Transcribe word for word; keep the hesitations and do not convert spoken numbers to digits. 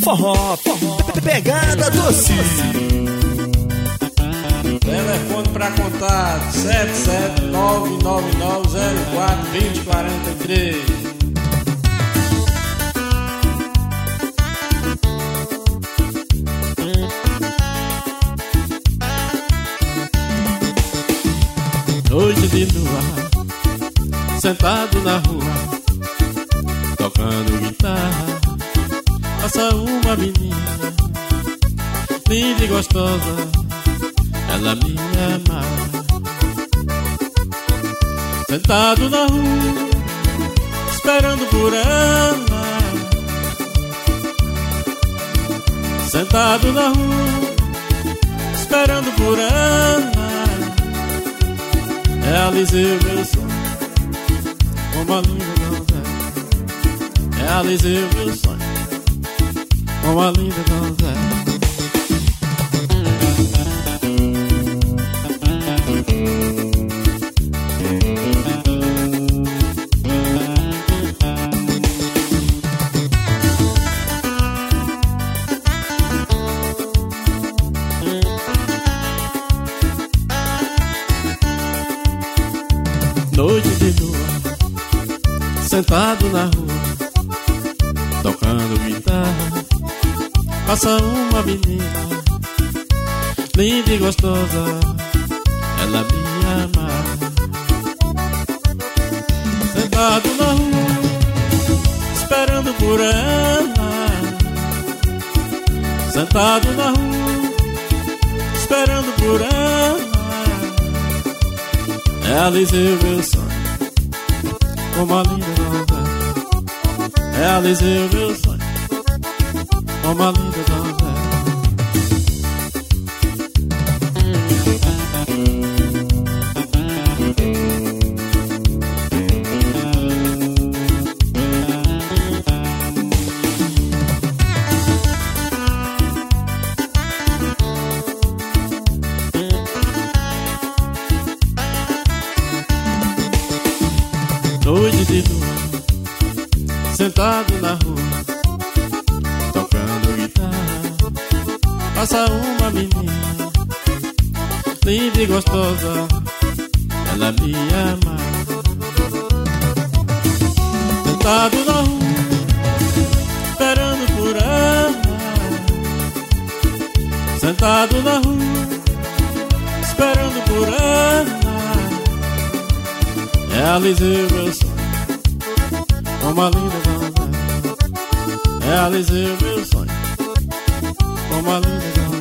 forró, forró, pegada doce. Telefone pra contato sete sete nove nove nove zero quatro dois zero quatro três. Noite de lua, sentado na rua, tocando guitarra, passa uma menina, linda e gostosa, ela me ama. Sentado na rua, esperando por ela, sentado na rua, esperando por ela. Realizei o meu sonho, uma linda donzela. Realizei o meu sonho, uma linda donzela. Noite de lua, sentado na rua, tocando guitarra, passa uma menina, linda e gostosa, ela me ama. Sentado na rua, esperando por ela, sentado na rua, esperando por ela. Realizei o meu sonho, uma linda donzela. Realizei o meu sonho, uma linda donzela. Noite de lua, sentado na rua, tocando guitarra, passa uma menina, linda e gostosa, ela me ama. Sentado na rua, esperando por ela, sentado na rua, esperando por ela. Realizei o meu sonho, uma linda donzela. Realizei o meu sonho, uma linda donzela.